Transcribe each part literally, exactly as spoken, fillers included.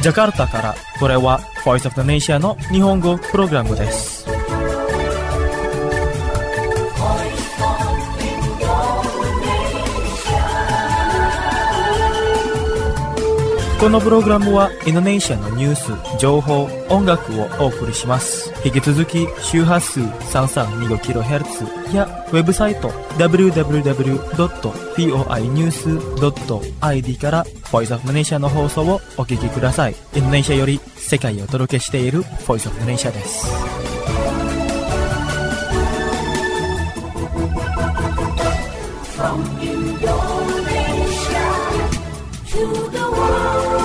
ジャカルタから、これは Voice of the Nation の日本語プログラムです。このプログラムはインドネシアのニュース、情報、音楽をお送りします。引き続き周波数 さんさんにごキロヘルツ やウェブサイト ダブリューダブリューダブリュードットフォーアイニュースドットアイディー から Voice of the Nation の放送をお聞きください。インドネシアより世界をお届けしている Voice of the Nation です。From Indonesia to the world.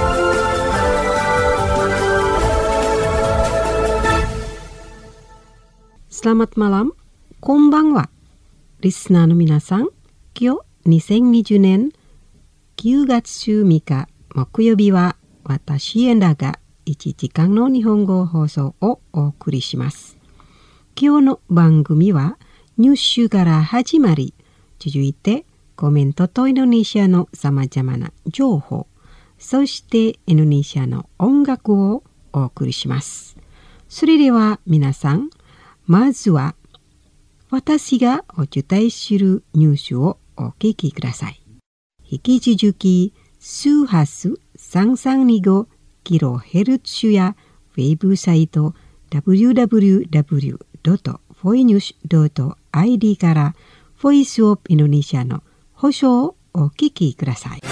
Selamat malam, こんばんは。リスナーの皆さん、今日にせんにじゅうねんきゅうがつじゅうみっか木曜日は私エンダがいちじかんの日本語放送をお送りします。今日の番組はニュースから始まり、続いてコメントとインドネシアのさまざまな情報、そしてインドネシアの音楽をお送りします。それでは皆さん、まずは私がお伝えするニュースをお聞きください。引き続き周波数さんさんにごキロヘルツ やウェブサイト ダブリューダブリューダブリュードットフォイニュースドットアイディー からボイスオブインドネシアの放送をお聞きください。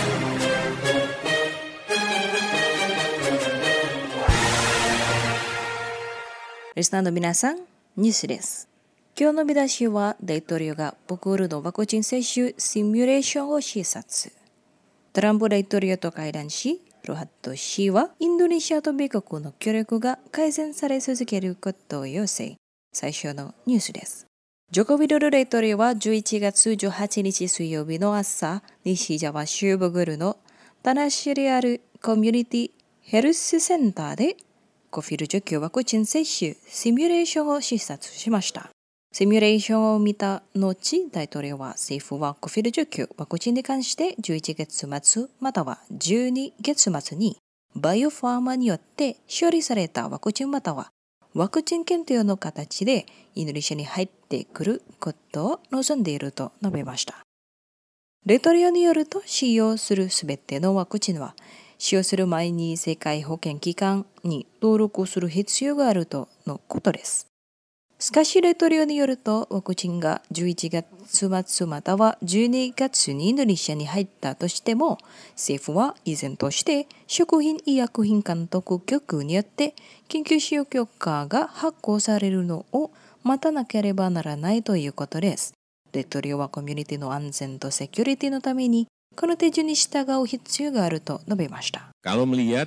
リスナーの皆さん、ニュースです。今日の見出しは大統領が僕ールのワクチン接種シミュレーションを視察。トランプ大統領と会談し、ロハット氏はインドネシアと米国の協力が改善され続けることを要請。最初のニュースです。ジョコビドル大統領はじゅういちがつじゅうはちにち水曜日の朝、西ジャワ州ボグルのタナシリアルコミュニティヘルスセンターでコフィル除去ワクチン接種シミュレーションを視察しました。シミュレーションを見た後、大統領は政府はコフィル除去ワクチンに関してじゅういちがつ末またはじゅうにがつ末にバイオファーマによって処理されたワクチンまたはワクチン検討の形でインドネシアに入ってくることを望んでいると述べました。大統領によると使用するすべてのワクチンは使用する前に世界保健機関に登録する必要があるとのことです。しかし、大統領によると、ワクチンがじゅういちがつ末またはじゅうにがつにインドネシアに入ったとしても、政府は依然として食品医薬品監督局によって緊急使用許可が発行されるのを待たなければならないということです。大統領はコミュニティの安全とセキュリティのために、この手順に従う必要があると述べました。現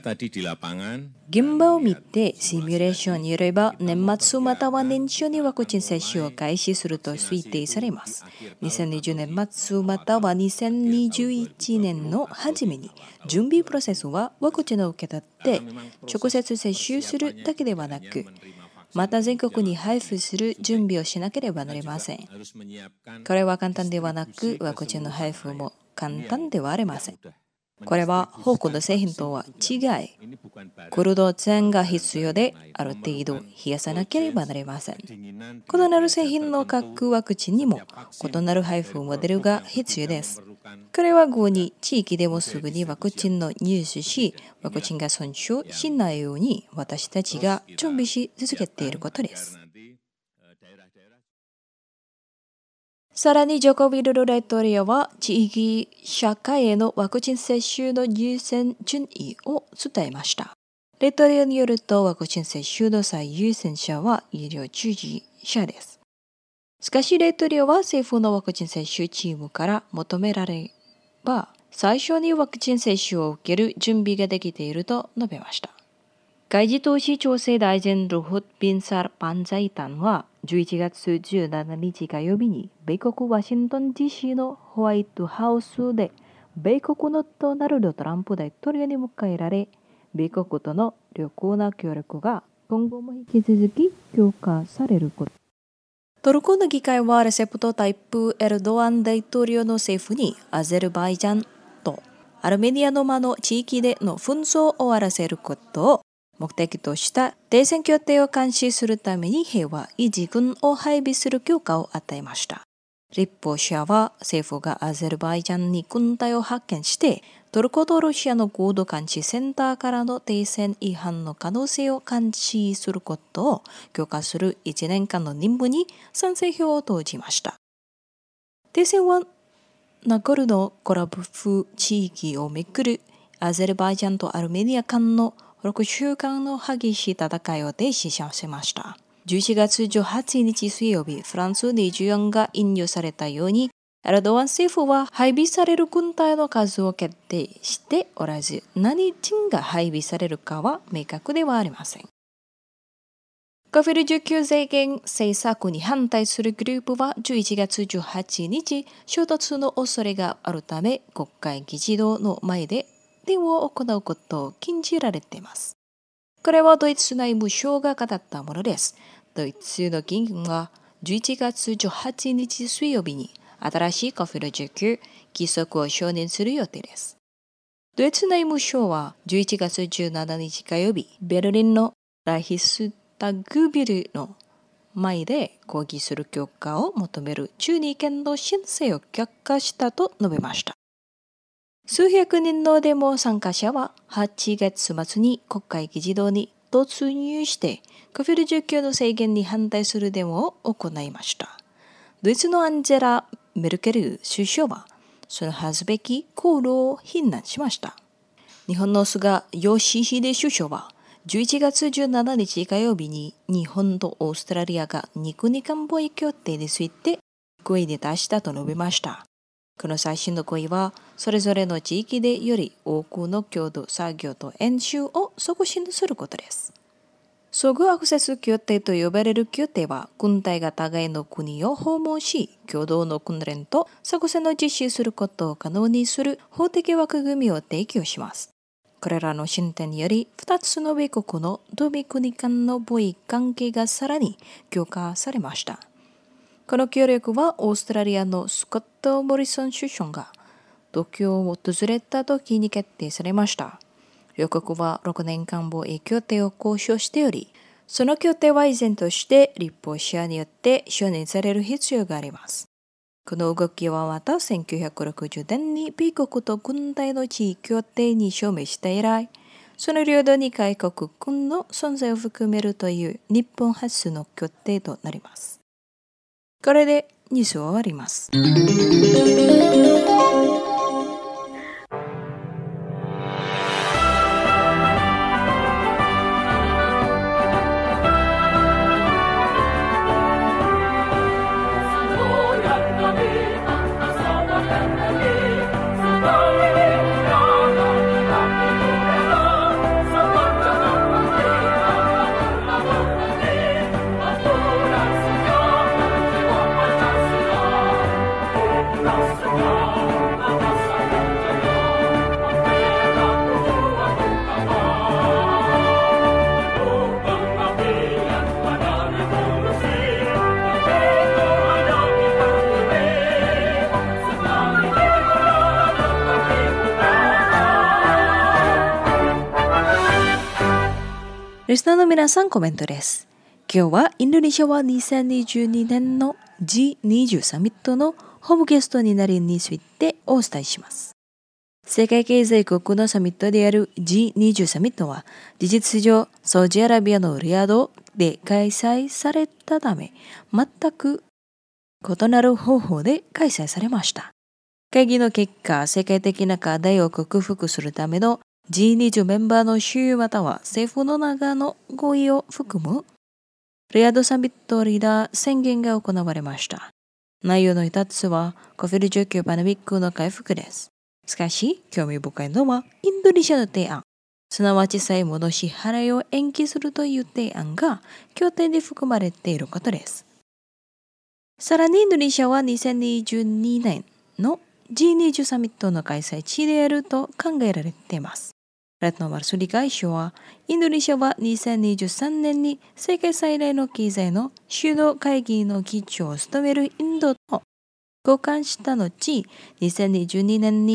場を見てシミュレーションによれば年末または年初にワクチン接種を開始すると推定されます。にせんにじゅうねん末またはにせんにじゅういちねんの初めに準備プロセスはワクチンを受け取って直接接種するだけではなく、また全国に配布する準備をしなければなりません。これは簡単ではなく、ワクチンの配布も簡単ではありません。これは多くの製品とは違い、クルド線が必要である程度冷やさなければなりません。異なる製品の各ワクチンにも異なる配布モデルが必要です。これは後に地域でもすぐにワクチンの入手し、ワクチンが損傷しないように私たちが準備し続けていることです。さらにジョコビドル大統領は地域社会へのワクチン接種の優先順位を伝えました。大統領によるとワクチン接種の最優先者は医療従事者です。しかし大統領は政府のワクチン接種チームから求められば最初にワクチン接種を受ける準備ができていると述べました。外事投資調整大臣ルフッ・ビンサル・パンジャイタンはじゅういちがつじゅうしちにち火曜日に米国ワシントン ディーシー のホワイトハウスで米国のドナルド・トランプ大統領に迎えられ、米国との良好な協力が今後も引き続き強化されること。トルコの議会はレセプト・タイプ・エルドアン大統領の政府にアゼルバイジャンとアルメニアの間の地域での紛争を終わらせることを目的とした停戦協定を監視するために平和維持軍を配備する許可を与えました。立法者は政府がアゼルバイジャンに軍隊を派遣してトルコとロシアの合同監視センターからの停戦違反の可能性を監視することを許可するいちねんかんの任務に賛成票を投じました。停戦はナゴルノカラバフ地域をめぐるアゼルバイジャンとアルメニア間のろくしゅうかんの激しい戦いを停止させました。じゅういちがつじゅうはちにち水曜日、フランスにじゅうよんが引用されたように、エルドアン政府は配備される軍隊の数を決定しておらず、何人が配備されるかは明確ではありません。コビドじゅうきゅう 制限政策に反対するグループはじゅういちがつじゅうはちにち、衝突の恐れがあるため、国会議事堂の前で電話を行うことを禁じられています。これはドイツ内務省が語ったものです。ドイツの議員はじゅういちがつじゅうはちにち水曜日に新しいコビドじゅうきゅう規則を承認する予定です。ドイツ内務省はじゅういちがつじゅうしちにち火曜日、ベルリンのライヒスタグビルの前で抗議する許可を求める中に件の申請を却下したと述べました。数百人のデモ参加者ははちがつ末に国会議事堂に突入してコビドじゅうきゅうの制限に反対するデモを行いました。ドイツのアンジェラ・メルケル首相はその恥ずべき行動を非難しました。日本の菅義偉首相はじゅういちがつじゅうしちにち火曜日に日本とオーストラリアがに国間貿易協定について合意に達したと述べました。この最新の合意はそれぞれの地域でより多くの共同作業と演習を促進することです。相互アクセス協定と呼ばれる協定は軍隊が互いの国を訪問し共同の訓練と作戦を実施することを可能にする法的枠組みを提供します。これらの進展によりふたつの米国の同盟国間の貿易関係がさらに強化されました。この協力はオーストラリアのスコット・モリソン首相が東京を訪れた時に決定されました。両国はろくねんかん貿易協定を交渉しており、その協定は依然として立法者によって承認される必要があります。この動きはまたせんきゅうひゃくろくじゅうねんに米国と軍隊の地位協定に署名した以来、その領土に外国軍の存在を含めるという日本初の協定となります。これでニュースを終わります。リスナーの皆さん、コメントです。今日はインドネシアはにせんにじゅうにねんの ジーにじゅう サミットのホームゲストになりについてお伝えします。世界経済国のサミットである ジーにじゅう サミットは事実上サウジアラビアのリヤドで開催されたため、全く異なる方法で開催されました。会議の結果、世界的な課題を克服するためのジーにじゅう メンバーの州または政府の中の合意を含むリヤドサミットリーダー宣言が行われました。内容の一つはコビドじゅうきゅう パンデミックの回復です。しかし、興味深いのはインドネシアの提案、すなわち債務の支払いを延期するという提案が協定に含まれていることです。さらにインドネシアはにせんにじゅうにねんの ジーにじゅう サミットの開催地であると考えられています。レッドノマルスリ外相は、インドネシアはにせんにじゅうさんねんに世界最大の経済の主導会議の議長を務めるインドと交換した後、にせんにじゅうにねんに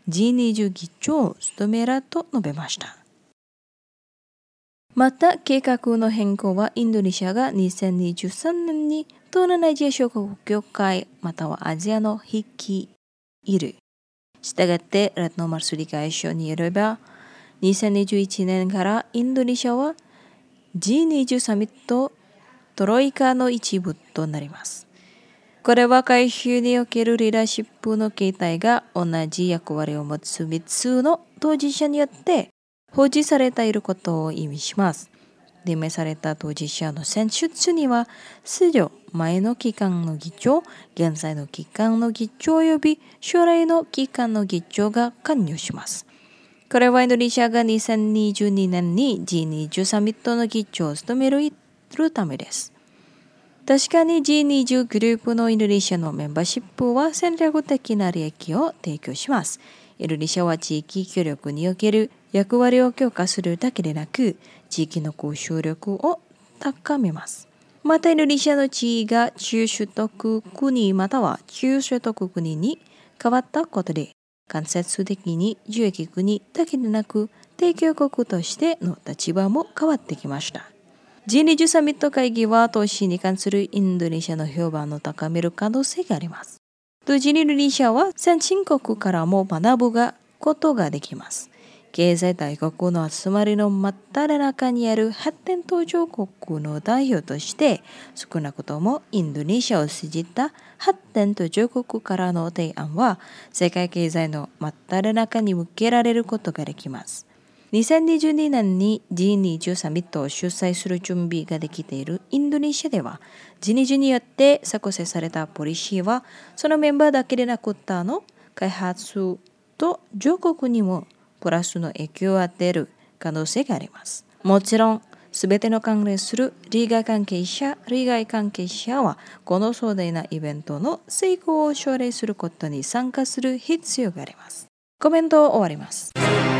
ジーにじゅう 議長を務めらと述べました。また、計画の変更はインドネシアがにせんにじゅうさんねんに東南アジア諸国協会またはアジアの率いる。したがって、ラトノマルス理解書によれば、にせんにじゅういちねんからインドネシアは ジーにじゅう サミットトロイカの一部となります。これは改修におけるリーダーシップの形態が同じ役割を持つみっつの当事者によって保持されていることを意味します。任命された当事者の選出には、すでに前の期間の議長、現在の期間の議長及び将来の期間の議長が関与します。これはインドネシアがにせんにじゅうにねんに ジーにじゅう サミットの議長を務めるためです。確かに ジーにじゅう グループのインドネシアのメンバーシップは戦略的な利益を提供します。インドネシアは地域協力における役割を強化するだけでなく、地域の交渉力を高めます。また、インドネシアの地位が中所得国または中所得国に変わったことで、間接的に受益国だけでなく、提供国としての立場も変わってきました。ジーにじゅう サミット会議は投資に関するインドネシアの評判を高める可能性があります。同時にインドネシアは先進国からも学ぶことができます。経済大国の集まりの真っ只中にある発展途上国の代表として、少なくともインドネシアを通じた発展途上国からの提案は、世界経済の真っ只中に向けられることができます。にせんにじゅうにねんに ジーにじゅう サミットを主催する準備ができているインドネシアでは、ジーにじゅうによって作成されたポリシーは、そのメンバーだけでなく他の開発と上国にもプラスの影響を与える可能性があります。もちろん、すべての関連する利害関係者、利害関係者は、この壮大なイベントの成功を奨励することに参加する必要があります。コメントを終わります。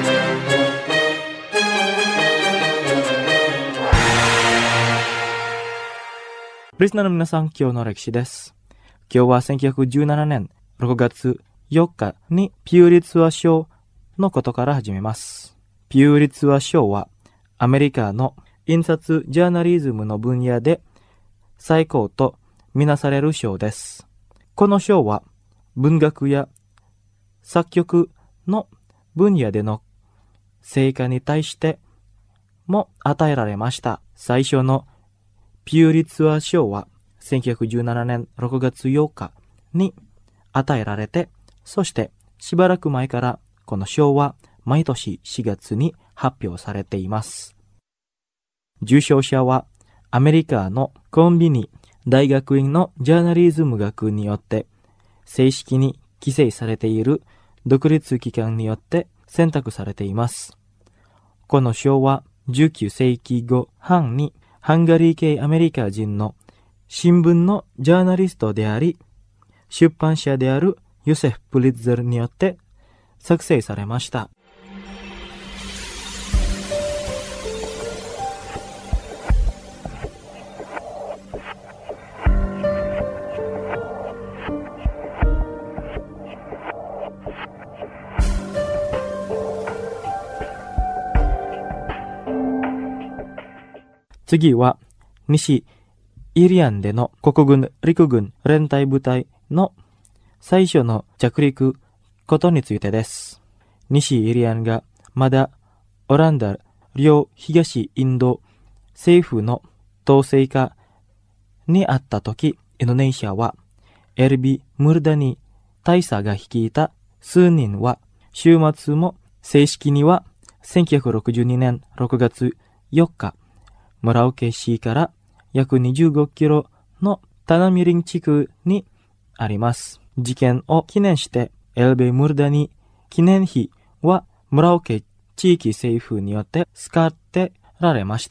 リスナーの皆さん、今日の歴史です。今日はせんきゅうひゃくじゅうななねんろくがつよっかにピューリツァー賞のことから始めます。ピューリツァー賞はアメリカの印刷ジャーナリズムの分野で最高とみなされる賞です。この賞は文学や作曲の分野での成果に対しても与えられました。最初のピューリツァー賞はせんきゅうひゃくじゅうななねんろくがつようかに与えられて、そしてしばらく前からこの賞は毎年しがつに発表されています。受賞者はアメリカのコンビニ大学院のジャーナリズム学によって正式に規制されている独立機関によって選択されています。この賞はじゅうきゅうせいきご半にハンガリー系アメリカ人の新聞のジャーナリストであり、出版社であるヨセフ・プリッツェルによって作成されました。次は西イリアンでの国軍陸軍連隊部隊の最初の着陸ことについてです。西イリアンがまだオランダ両東インド政府の統制下にあった時、インドネシアはエルビ・ムルダニ大佐が率いた数人は週末も正式にはせんきゅうひゃくろくじゅうにねんろくがつよっかモラオケ市から約にじゅうごキロのタナミリン地区にあります。事件を記念してエルビ・ムルダニ記念碑はモラオケ地域政府によって使ってられました。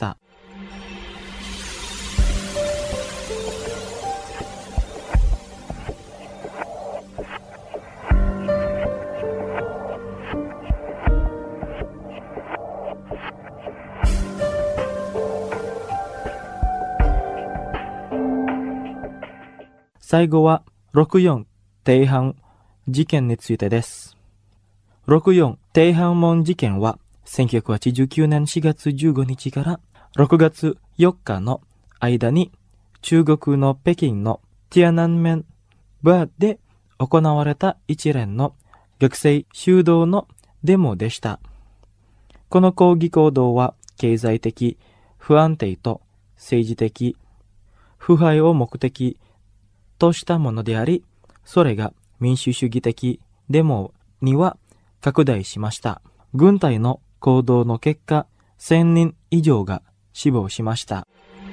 最後はろくじゅうよん低反事件についてです。 ろくじゅうよん天安門事件はせんきゅうひゃくはちじゅうきゅうねんしがつじゅうごにちからろくがつよっかの間に中国の北京のティアナンメンバーで行われた一連の学生集団のデモでした。この抗議行動は経済的不安定と政治的腐敗を目的としたものであり、それが民主主義的デモには拡大しました。軍隊の行動の結果、せんにん以上が死亡しました。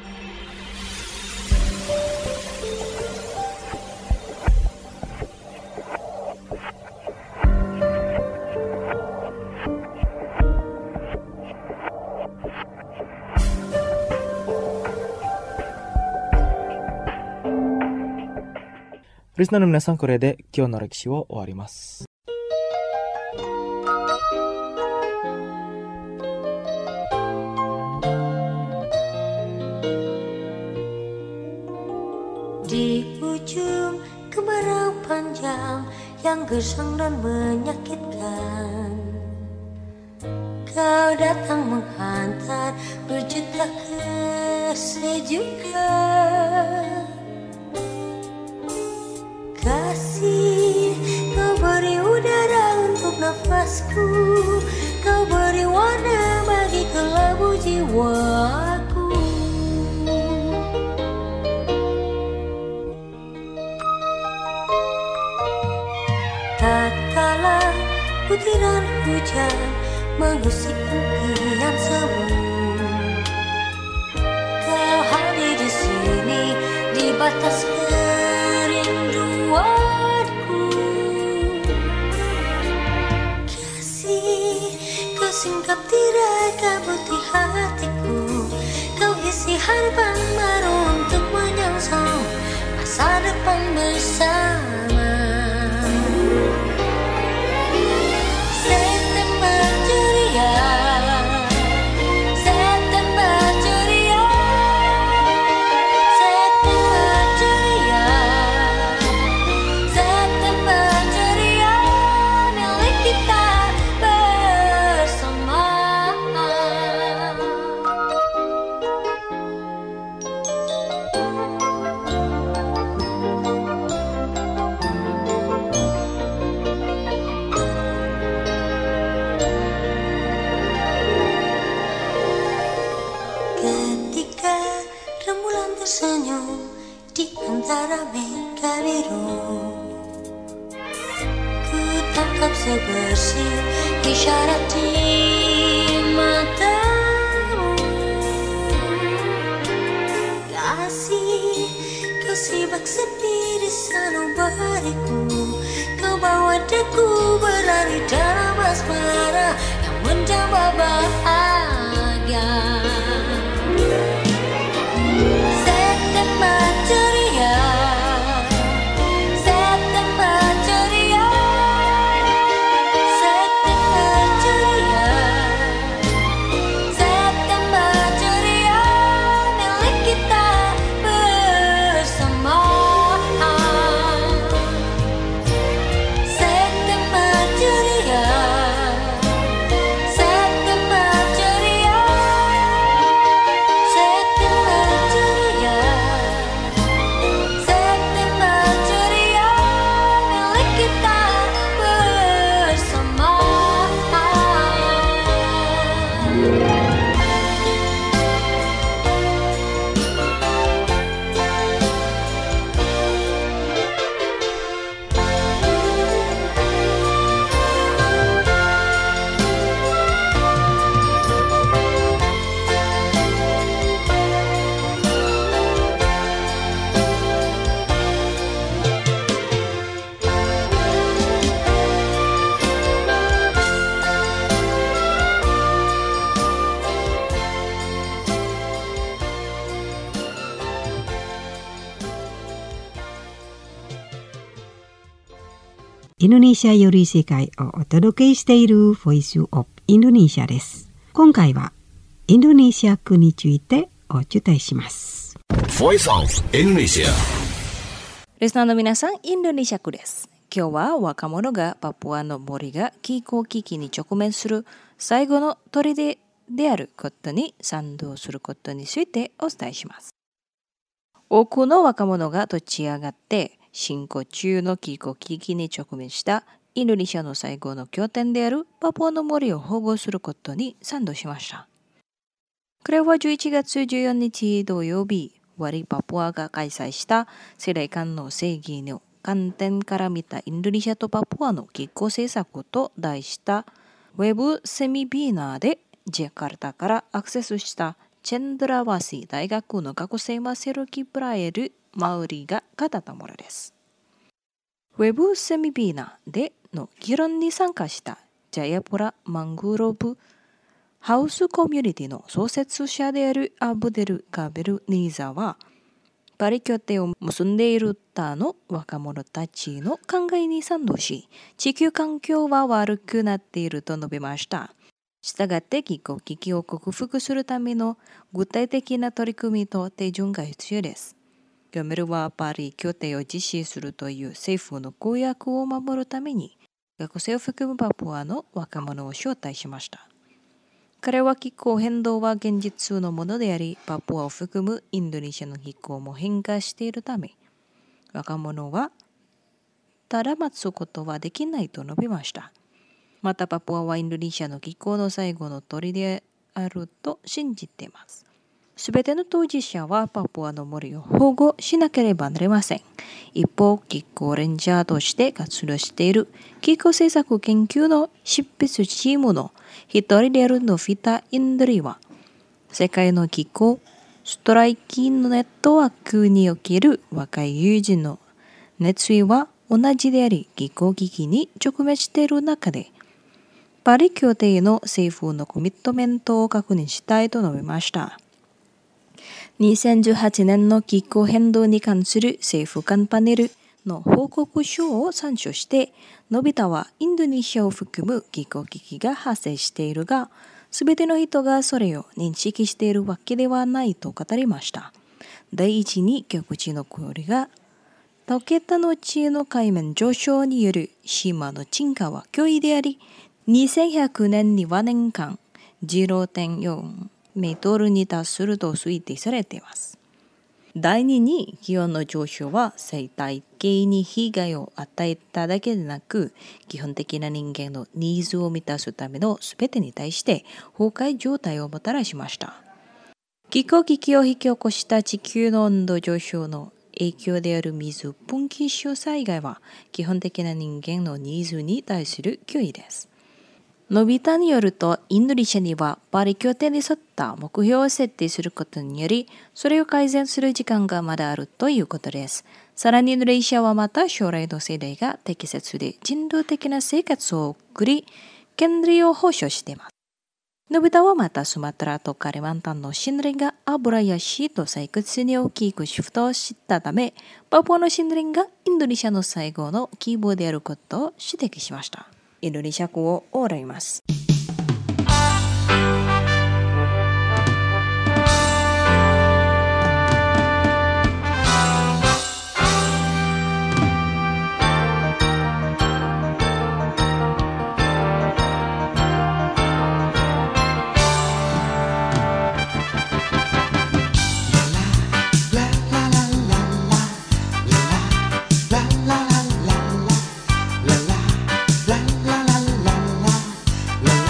リスナーの皆さん、これで今日の歴史を終わります。 Di ujung kemarau panjang yang gersang dan menyakitkan, kau datang menghantar berjuta kesejukan. Kasih, kau beri udara untuk nafasku, kau beri warna bagi kelabu jiwaku. Tatkala butiran hujan mengusik impian semu, kau hadir di sini di batas kerinduanku. Kasih, kau singkap tirai kabut di hatiku, kau isi harapan baru untuk menyongsong masa depan bersama. September ceria, September ceria, September ceria, September ceria, milik kita bersama. Ketika rembulan tersenyum di antara mega biru, ku tangkap sebersih isyarat di matamu. Kasih, kau sibak sepi di sanubariku, kau bawa deku berlari dalam asmara yang menjambah bahagia. September ceria, September ceria, September ceria, September ceria, milik kita bersama. September ceria, September ceria, September ceria, September ceria, milik kita bersama. インドネシアより世界をお届けしているボイスオブインドネシアです。今回はインドネシア区についてお伝えします。 Voice of Indonesia。 リスナーの皆さん、インドネシア区です。 今日は若者がパプアの森が気候危機に直面する最後の砦であることに賛同することについてお伝えします。多くの若者が立ち上がって進行中の気候危機に直面したインドネシアの最後の拠点であるパプアの森を保護することに賛同しました。これはじゅういちがつじゅうよっか土曜日、ワリパプアが開催した世代間の正義の観点から見たインドネシアとパプアの気候政策と題したウェブセミビーナーでジャカルタからアクセスしたチェンドラワシー大学の学生マセルキ・プラエル・マウリが語ったものです。ウェブセミビーナーでの議論に参加したジャヤプラ・マングローブハウスコミュニティの創設者であるアブデル・カベル・ニーザはパリ協定を結んでいる他の若者たちの考えに賛同し、地球環境は悪くなっていると述べました。したがって気候危機を克服するための具体的な取り組みと手順が必要です。ギョメルはパリ協定を実施するという政府の公約を守るために、学生を含むパプアの若者を招待しました。彼は気候変動は現実のものであり、パプアを含むインドネシアの気候も変化しているため、若者はただ待つことはできないと述べました。またパプアはインドネシアの気候の最後の砦であると信じています。すべての当事者はパプアの森を保護しなければなりません。一方、気候レンジャーとして活動している気候政策研究の執筆チームの一人であるノフィタ・インドリは、世界の気候ストライキのネットワークにおける若い友人の熱意は同じであり、気候危機に直面している中で、パリ協定の政府のコミットメントを確認したいと述べました。にせんじゅうはちねんの気候変動に関する政府間パネルの報告書を参照して、ノビタはインドネシアを含む気候危機が発生しているが、すべての人がそれを認識しているわけではないと語りました。第一に、極地の氷が溶けた後の海面上昇による島の沈下は脅威であり、にせんひゃくねんには年間 ゼロてんよんメートルに達すると推定されています。第二に、気温の上昇は生態系に被害を与えただけでなく、基本的な人間のニーズを満たすためのすべてに対して崩壊状態をもたらしました。気候危機を引き起こした地球の温度上昇の影響である水分岐臭災害は、基本的な人間のニーズに対する脅威です。ノビタによると、インドネシアにはパリ協定に沿った目標を設定することにより、それを改善する時間がまだあるということです。さらにインドネシアはまた将来の世代が適切で人道的な生活を送り、権利を保障しています。ノビタはまたスマトラとカリマンタンの森林が油やシート採掘に大きくシフトをしたため、パプアの森林がインドネシアの最後の希望であることを指摘しました。インドネシア語を終わります。 La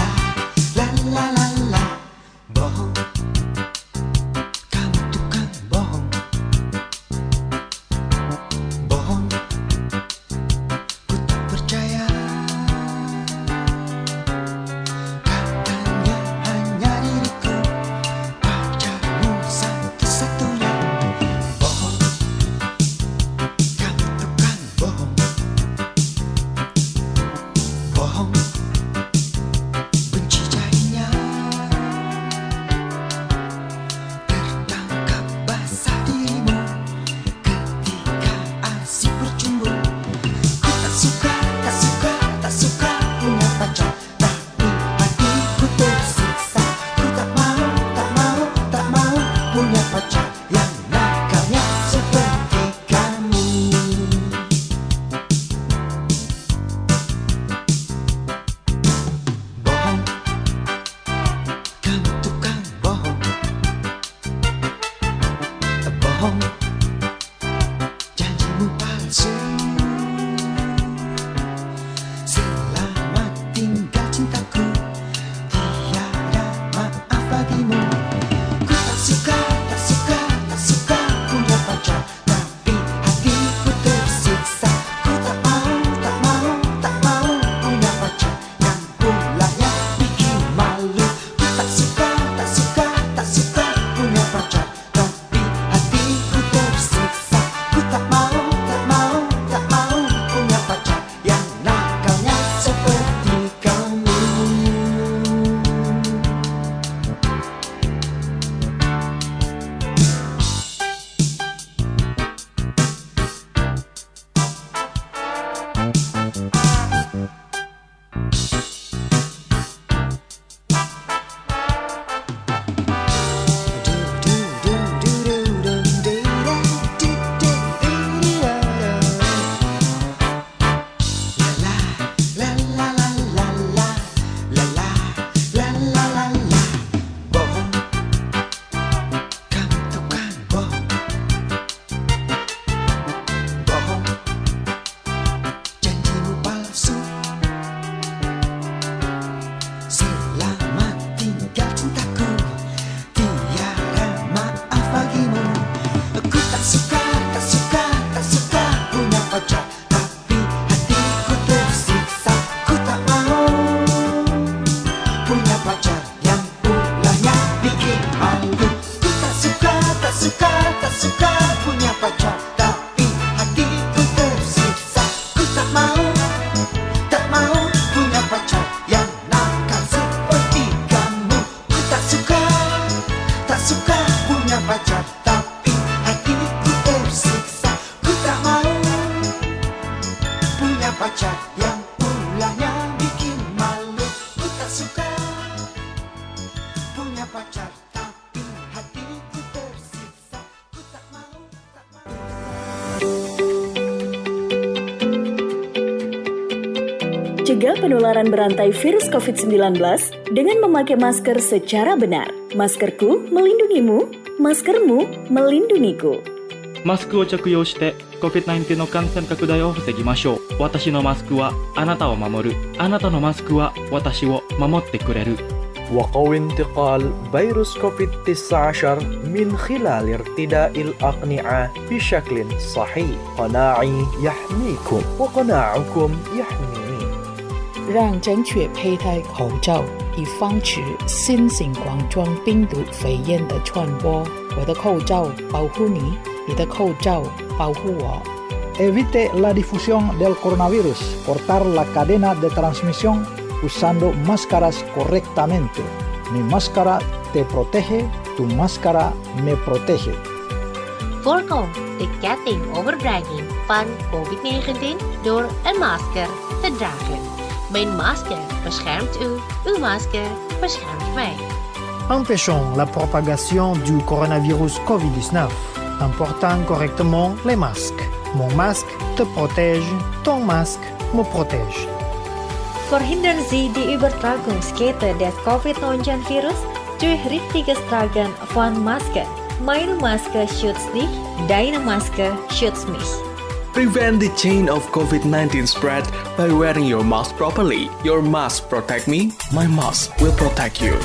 Cegah penularan berantai virus covid sembilan belas dengan memakai masker secara benar. Maskerku melindungimu, maskermu melindungiku. マスクを着用して コビッドナインティーン の感染拡大を防ぎましょう。私のマスクはあなたを守る。あなたのマスクは私を守ってくれる。 وقوي انتقال فيروس كوفيد تسعة عشر من خلال ارتداء الأقنعة بشكل صحيح. قناعي يحميكم وقناعكم يحميني. 让正确佩戴口罩，以防止新型冠状病毒肺炎的传播。我的口罩保护你，你的口罩保护我。 Evite la difusión del coronavirus. Cortar la cadena de transmisión usando máscaras correctamente. Mi máscara te protege, tu máscara me protege. Voorkom de ketting overdrijving van covid negentien door een masker te dragen. Mijn masker beschermt u, uw masker beschermt mij. Empêchons la propagation du coronavirus covid dix-neuf en portant correctement les masques. Mon masque te protège, ton masque me protège. Verhindern Sie die Übertragungskette des covid neunzehn virus durch richtiges Tragen von Maske. Meine Maske schützt dich, deine Maske schützt mich. Prevent the chain of covid nineteen spread by wearing your mask properly. Your mask protect me, my mask will protect you.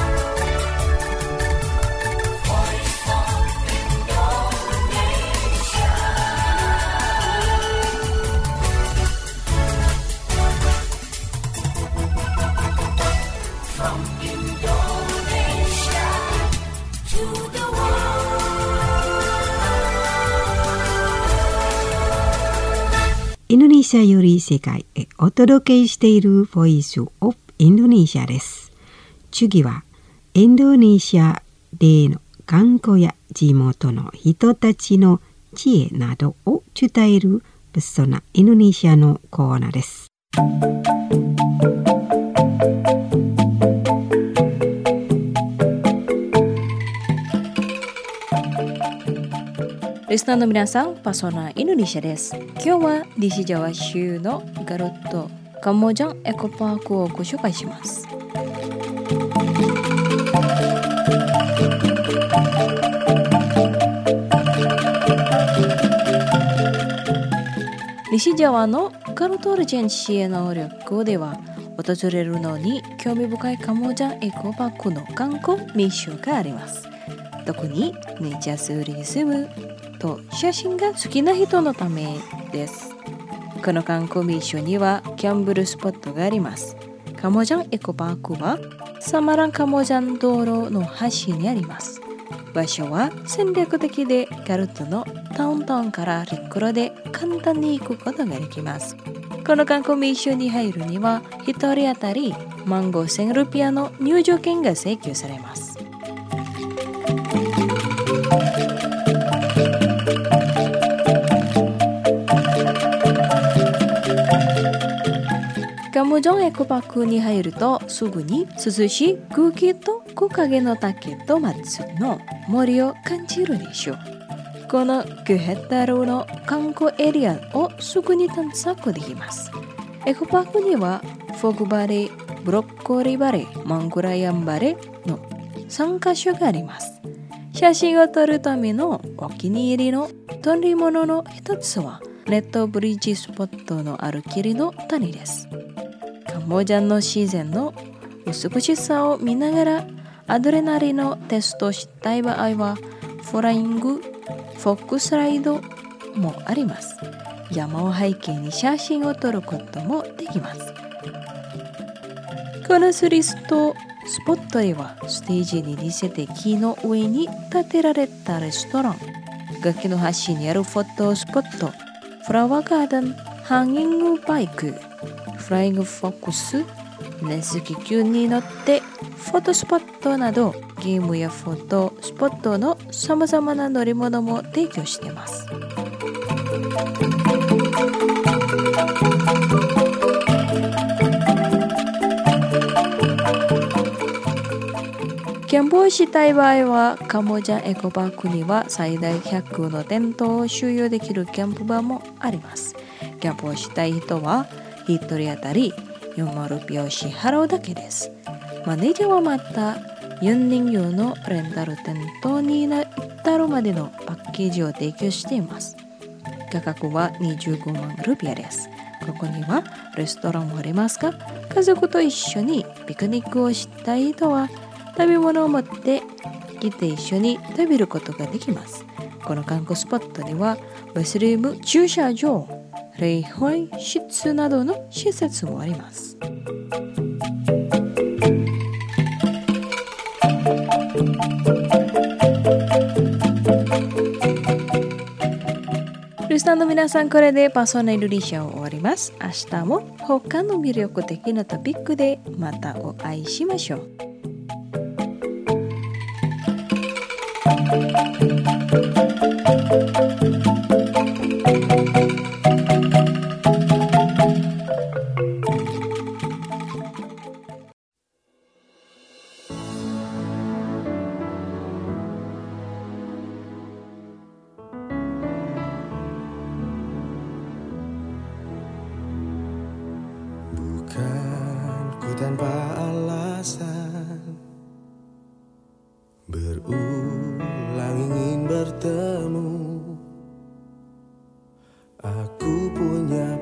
Indonesia より世界へお届けしているボイスオブインドネシアです。次はインドネシアでの観光や地元の人たちの知恵などを伝えるブッソナインドネシアのコーナーです。 リスナーの皆さん、パソナインドネシアです。今日は西ジャワ州のガルトカモジャンエコパークをご紹介します。西ジャワのガルトルジェンシーの旅行では訪れるのに興味深いカモジャンエコパークの観光名所があります。特にネイチャーツーリズムと写真が好きな人のためです。この観光名所にはキャンブルスポットがあります。カモジャンエコパークはサマランカモジャン道路の端にあります。場所は戦略的でガルトのタウンタウンから陸路で簡単に行くことができます。この観光名所に入るにはひとり当たりマンごせんルピアの入場券が請求されます。カモジャンエコパークに入るとすぐに涼しい空気と木陰の竹と松の森を感じるでしょう。このきゅうヘクタールの観光エリアをすぐに探索できます。エコパークにはフォグバレー、ブロッコリーバレー、マングラヤンバレーのさんカ所があります。写真を撮るためのお気に入りの撮り物の一つはネットブリッジスポットのある霧の谷です。カモジャンの自然の美しさを見ながらアドレナリンのテストしたい場合はフライング、フォックスライドもあります。山を背景に写真を撮ることもできます。このスリストスポットではステージに似せて木の上に建てられたレストラン、崖の端にあるフォトスポット、フラワーガーデン、ハンギングバイク、フライングフォックス、熱気球に乗ってフォトスポットなどゲームやフォトスポットのさまざまな乗り物も提供しています。キャンプをしたい場合はカモジャンエコパークには最大ひゃくのテントを収容できるキャンプ場もあります。キャンプをしたい人はひとり当たりよんまんルピアを支払うだけです。マネージャーはまたよんにん用のレンタルテントに至るまでのパッケージを提供しています。価格はにじゅうごまんルピアです。ここにはレストランもありますが、家族と一緒にピクニックをしたい人は食べ物を持って来て一緒に食べることができます。この観光スポットにはバスルーム、駐車場、礼拝室などの施設もあります。リスナーの皆さん、これでパーソナルリシャを終わります。明日も他の魅力的なトピックでまたお会いしましょう。 Tanpa alasan berulang ingin bertemu, aku punya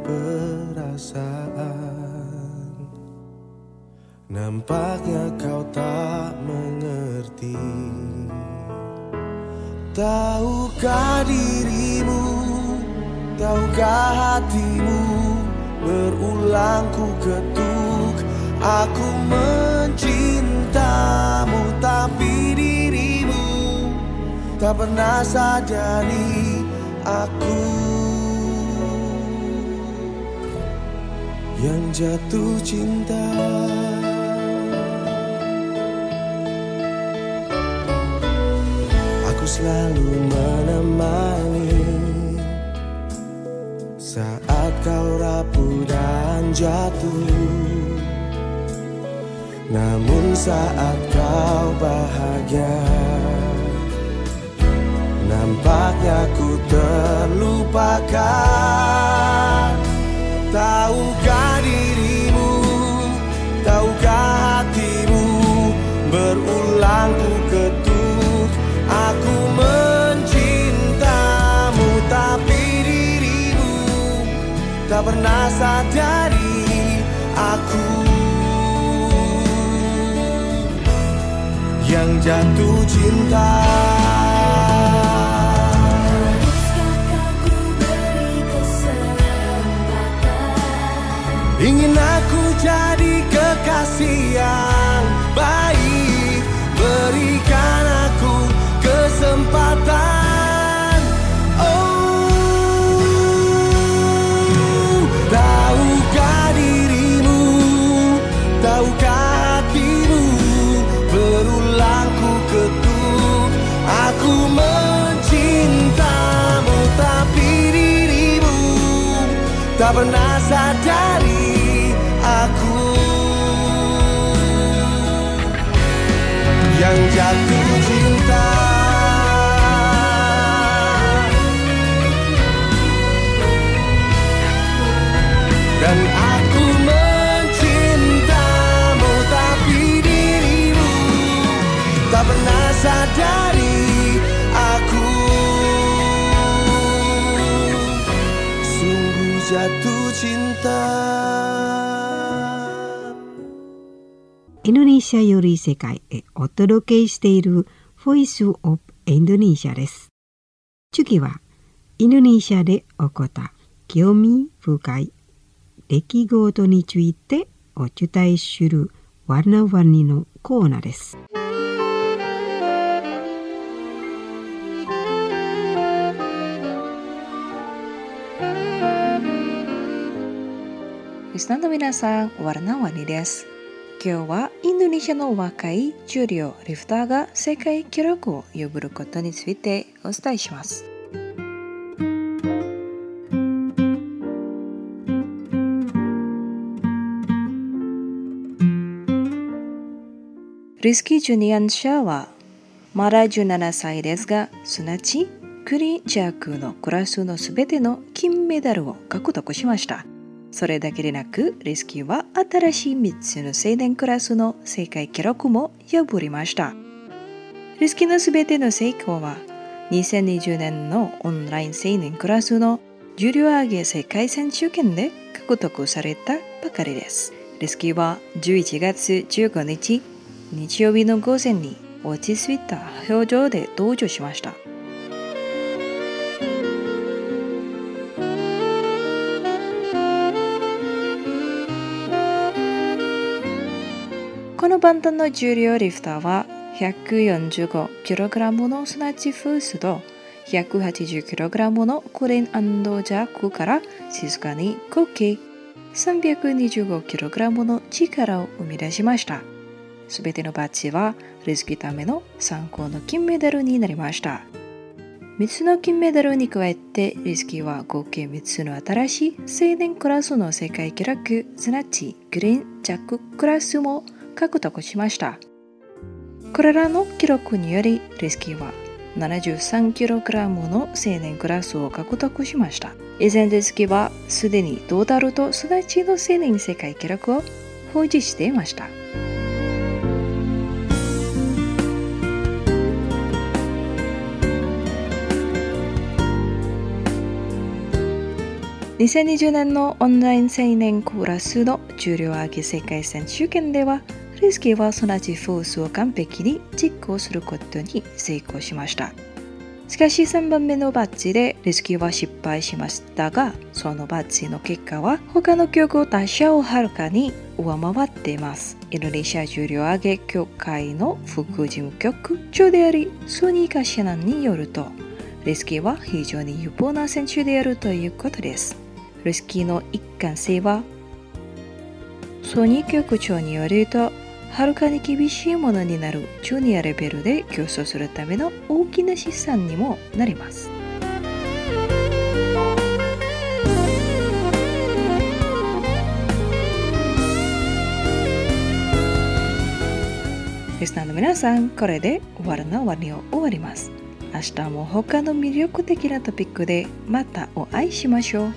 perasaan. Nampaknya kau tak mengerti. Tahukah dirimu, tahukah hatimu, berulang ku ketuk, aku mencintamu, tapi dirimu tak pernah sadari aku yang jatuh cinta. Aku selalu menemani saat kau rapuh dan jatuh. Namun saat kau bahagia, nampaknya ku terlupakan. Tahukah dirimu, tahukah hatimu, berulang ku ketuk, aku mencintamu, tapi dirimu tak pernah sadari aku yang jatuh cinta. Ingin aku jadi kekasih yang baik, berikan aku kesempatan. Oh, tahukah dirimu, tahukah hatimu, berulang ku ketuk, aku mencintamu, tapi dirimu tak pernah sadari aku yang jatuh cinta. Dan aku mencintamu, tapi dirimu tak pernah sadari aku sungguh jatuh cinta. インドネシアより世界へお届けしているボイスオブインドネシアです。次はインドネシアで起こった興味深い出来事についてお伝えするワナワニのコーナーです。 リスナーの皆さん、ワナワニです。今日はインドネシアの若い重量リフターが世界記録を破ることについてお伝えします。リスキー・ジュニアンシャーはまだじゅうななさいですが、すなわちクリーンジャークのクラスのすべての金メダルを獲得しました。 それだけでなく、レスキューは新しいみっつの青年クラスの世界記録も破りました。レスキューのすべての成功は、にせんにじゅうねんのオンライン青年クラスの重量挙げ世界選手権で獲得されたばかりです。レスキューはじゅういちがつじゅうごにち、日曜日の午前に落ち着いた表情で登場しました。このバンタンの重量リフターは ひゃくよんじゅうごキログラム のスナッチフースと ひゃくはちじゅうキログラム のクレーン&ジャックから静かにこけ さんびゃくにじゅうごキログラム の力を生み出しました。すべてのバッジはレスキューための参考の金メダルになりました。みっつの金メダルに加えてレスキューは合計みっつの新しい青年クラスの世界記録すなわちグレーンジャッククラスも獲得しました。これらの記録によりレスキューは ななじゅうさんキログラム の青年クラスを獲得しました。以前レスキューはすでにトータルとすなわちの青年世界記録を保持していました。にせんにじゅうねんのオンライン青年クラスの重量挙げ世界選手権ではレスキューはすなわちフォースを完璧に実行することに成功しました。しかしさんばんめのバッジでレスキューは失敗しましたが、そのバッジの結果は他の競合他社をはるかに上回っています。インドネシア重量挙げ協会の副事務局長でありソニーカシャナンによると、レスキューは非常に有望な選手であるということです。レスキューの一貫性はソニー局長によると、はるかに厳しいものになるジュニアレベルで競争するための大きな資産にもなります。リスナーの皆さん、これで終わるの終わりを終わります。明日も他の魅力的なトピックでまたお会いしましょう。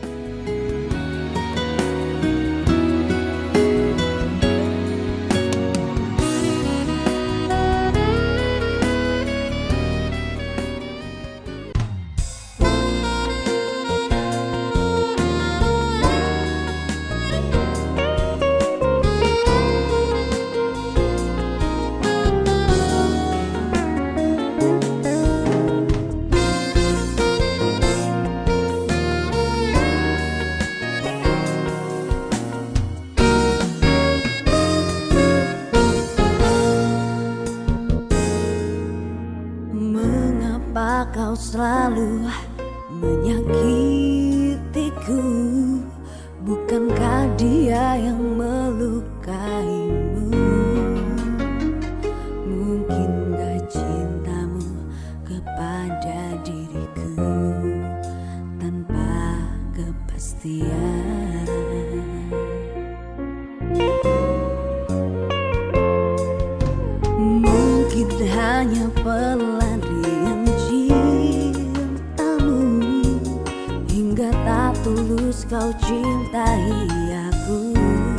Kau selalu menyakitiku, bukankah dia yang melukaimu? Mungkinkah cintamu kepada diriku tanpa kepastian? Mungkin hanya pelarian tak tulus kau cintai aku.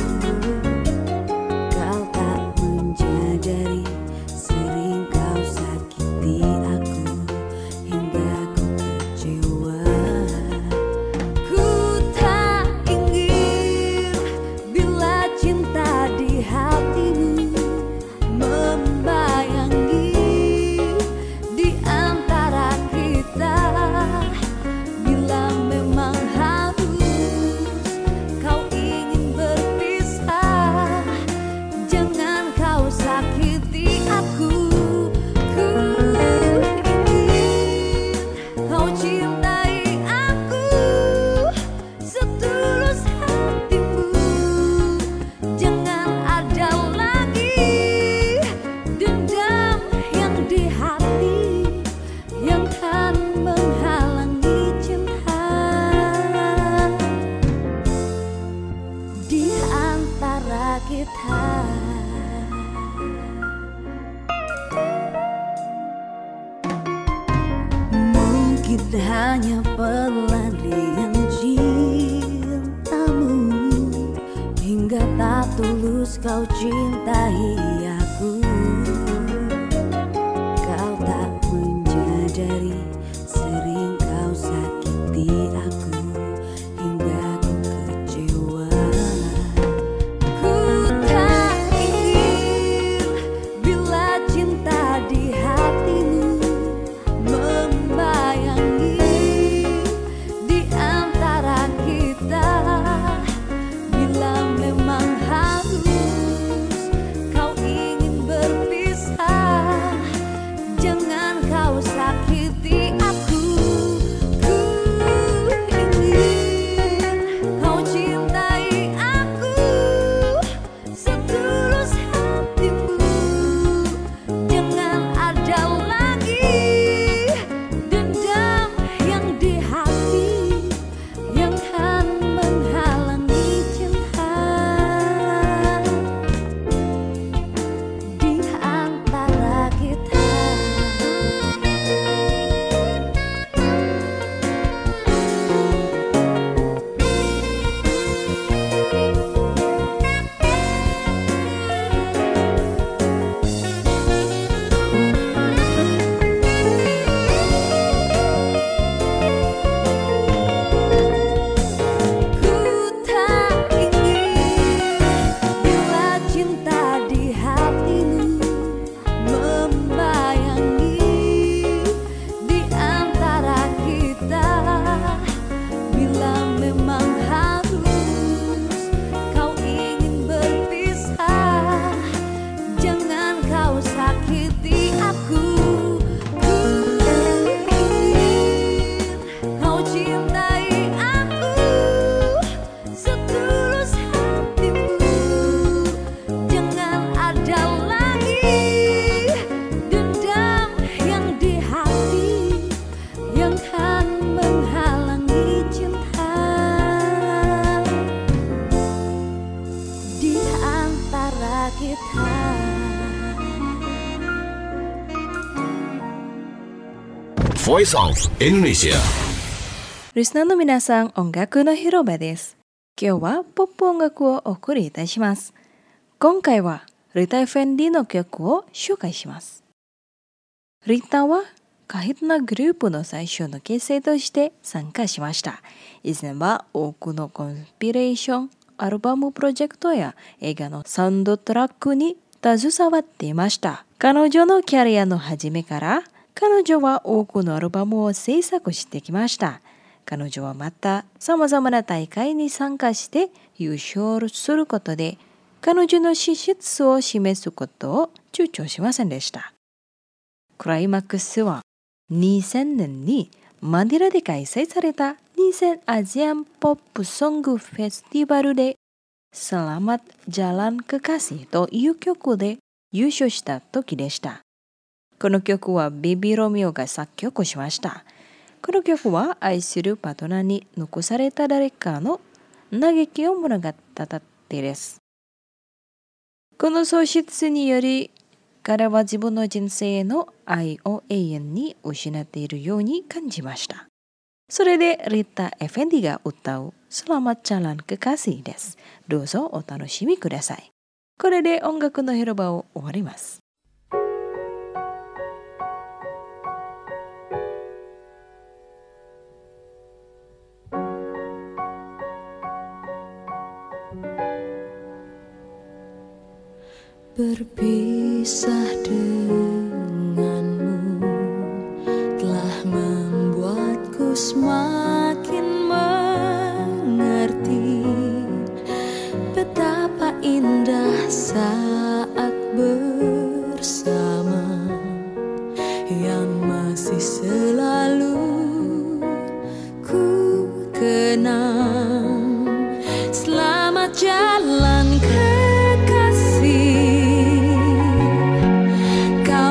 Kau tak menyadari sering kau sakiti aku hingga ku kecewa. Ku tak ingin bila cinta di hatimu membayangi di antara kita. Bila memang harus kau ingin ber kau cintai aku. Kau tak menyadari sering kau sakiti aku hingga ku kecewa. Ku tak ingin bila cinta di hatimu membayangi di antara kita. Bila memang harus kau ingin berpisah, jangan kau sakiti aku. Ku ingin kau cintai aku setulus hatimu. Jangan ada lagi dendam yang di hati yang kan menghalangi cinta di antara kita. Ku tak ingin bila cinta di hatimu membayangi di antara kita. Bila memang harus kau ingin berpisah, jangan kau sakiti aku. Ku ingin kau cintai aku setulus hatimu. Jangan ada lagi dendam yang di hati yang kan menghalangi cinta di antara kita. Voice of Indonesia. リスナーの皆さん、音楽の広場です。今日はポップ音楽をお送りいたします。今回はリタ・エフェンディの曲を紹介します。リタは過激なグループの最初の結成として参加しました。以前は多くのコンピレーション、アルバムプロジェクトや映画のサウンドトラックに携わっていました。彼女のキャリアの初めから彼女は多くのアルバムを制作してきました。彼女はまた様々な大会に参加して優勝することで彼女の資質を示すことを躊躇しませんでした。クライマックスはにせんねんにマディラで開催されたにせんアジアンポップソングフェスティバルでSelamat Jalan Kekasihという曲で優勝した時でした。この曲はベビーロミオが作曲しました。この曲は愛するパートナーに残された誰かの嘆きを物語ったです。この喪失により彼は自分の人生への愛を永遠に失っているように感じました。それでリタ・エフェンディが歌うSelamat Jalan Kekasihです。どうぞお楽しみください。これで音楽の広場を終わります。 Berpisah denganmu telah membuatku semakin mengerti betapa indah saat bersama yang masih selalu ku kenang. Selamat jalan kekasih.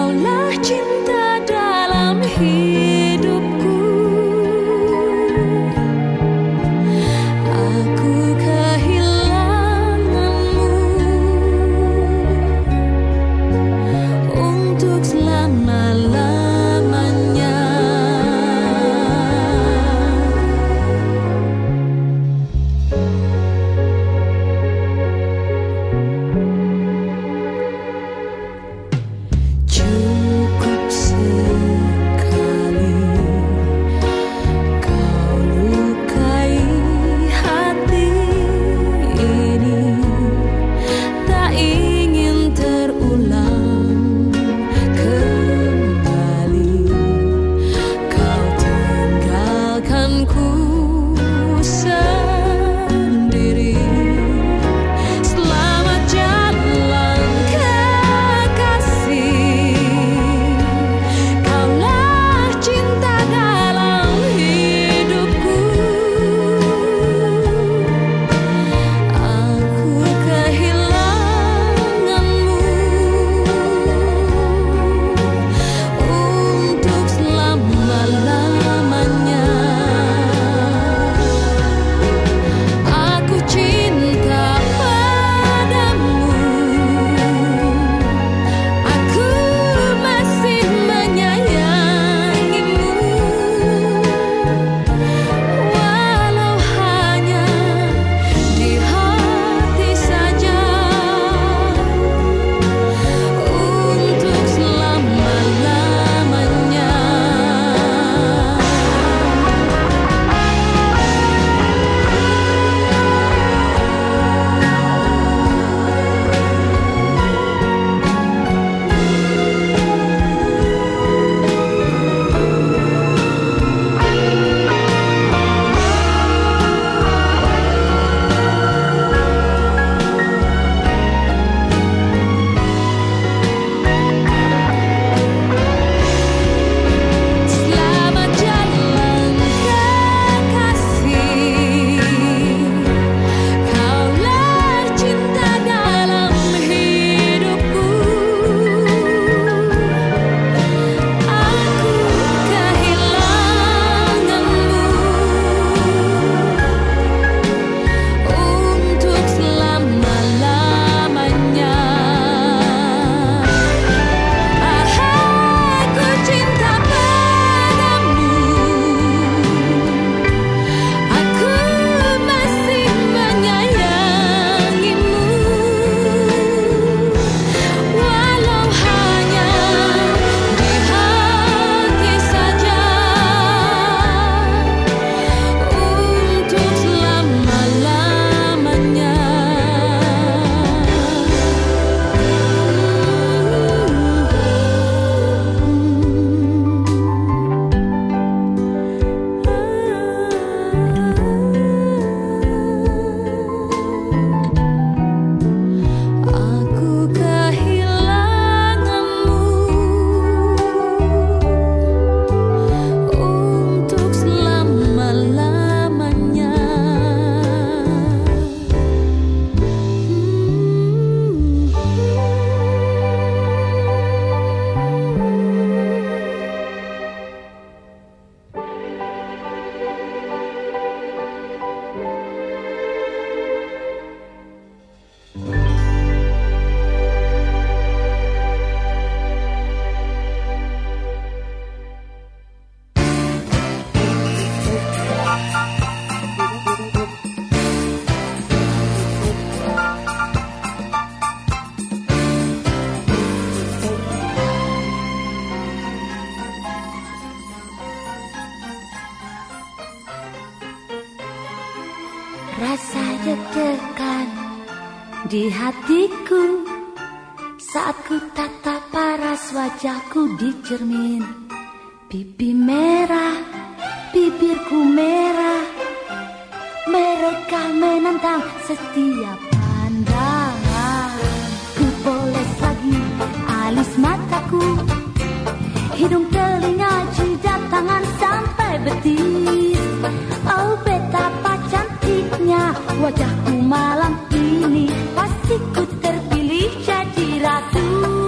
Rasa deg-degan di hatiku saat ku tatap paras wajahku di cermin. Pipi merah, bibirku merah, mereka menantang setiap pandangan. Ku poles lagi alis mataku, hidung, telinga, jidat, tangan sampai betis. Oh betapa cantiknya wajahku malam ini, pasti ku terpilih jadi ratu.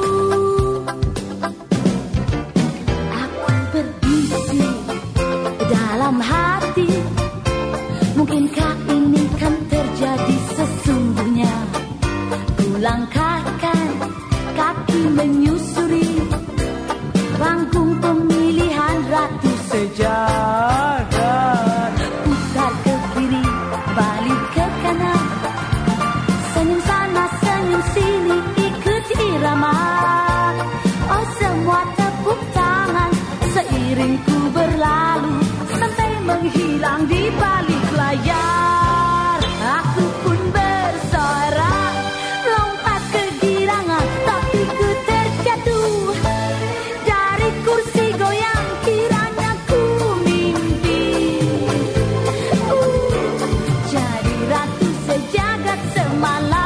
Aku berbisik dalam hati, mungkinkah ini kan terjadi sesungguhnya? Ku langkahkan kaki menyusuri panggung pemilihan ratu sejagat. Putar ke kiri, balik ke kanan, senyum sana, senyum sini, ikut irama. Oh semua tepuk tangan seiring ku berlalu, sampai menghilang di balik layar. Aku pun bersorak, lompat kegirangan, tapi ku terjatuh dari kursi goyang, kiranya ku mimpi. uh, Jadi ratu sejagat semalam.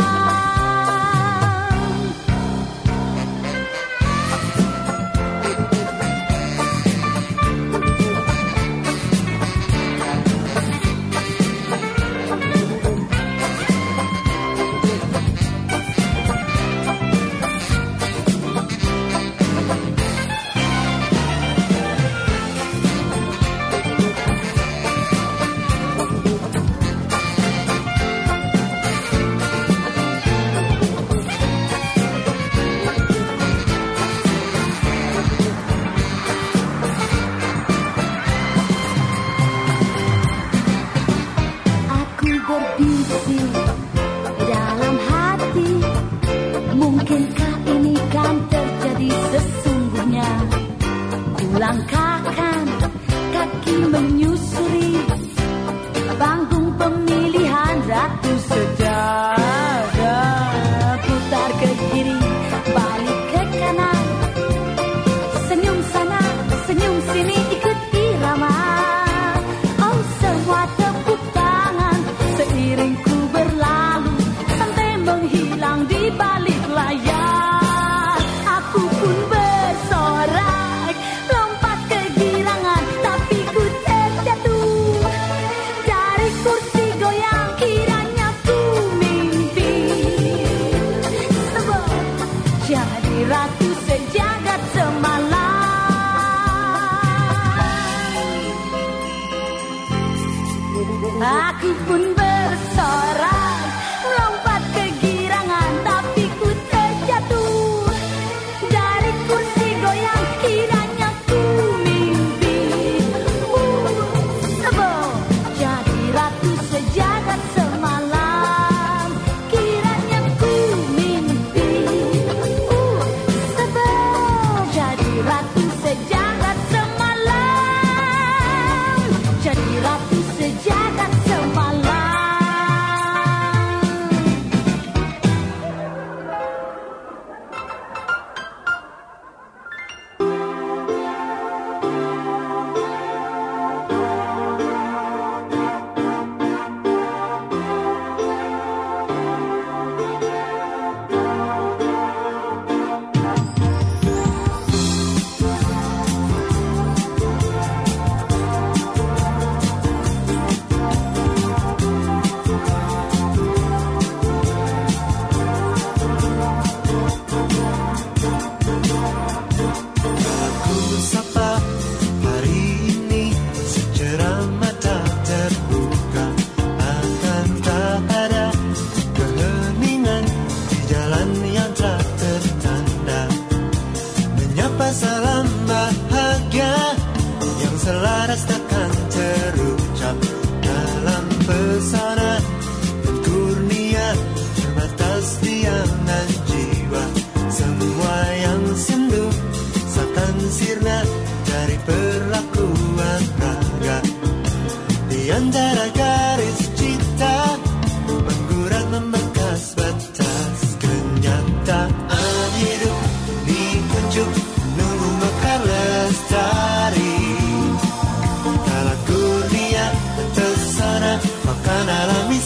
Aku berbisik dalam hati, mungkinkah ini kan terjadi sesungguhnya? Ku langkahkan kaki menyusuri panggung pemilihan ratu sejagat. Putar ke kiri, balik ke kanan, senyum sana, senyum sini, ikut irama. Oh semua tepuk tangan seiring ku berlalu, sampai menghilang di balik layar. Aku pun bersorak, lompat kegirangan, tapi ku terjatuh dari kursi goyang, kiranya ku mimpi. Sebab jadi ratu sejagat semalam. Aku pun bersorak, lompat kegirangan, tapi ku terjatuh dari kursi goyang, kiranya ku mimpi. uh, Sebab jadi ratu sejagat semalam, kiranya ku mimpi. uh, Sebab jadi ratu sejagat semalam, jadi ratu sejagat semalam. Aku sapa hari ini, secerah mata terbuka, akan tak ada keheningan di jalan yang tak tertanda. Menyapa salam bahagia yang selaras takkan terucap dalam pesona dan kurnia terbatas diangan jiwa. Semua yang sendu seakan sirna dari perlakuan raga, di antara garis cita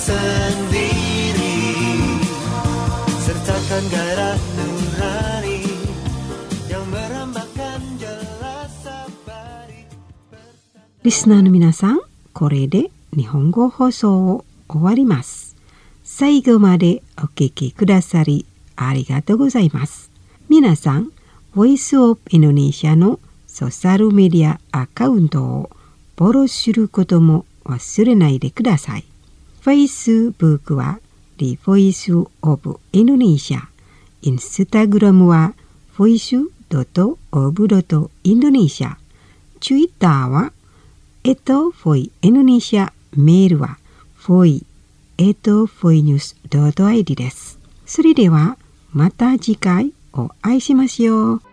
sendiri, sertakan gairah nurani yang merambakan jelas sabari. リスナーの皆さん、これで日本語放送を終わります。最後までお聞きくださりありがとうございます。皆さん、Voice of Indonesia のソーシャルメディアアカウントをフォローすることも忘れないでください。Facebook は The Voice of Indonesia、Instagram は ボイスドットオブドットインドネシア、Twitter はエトフォイインドネシア、メールはフォイエトフォイニュースドットアイディです。それではまた次回お会いしましょう。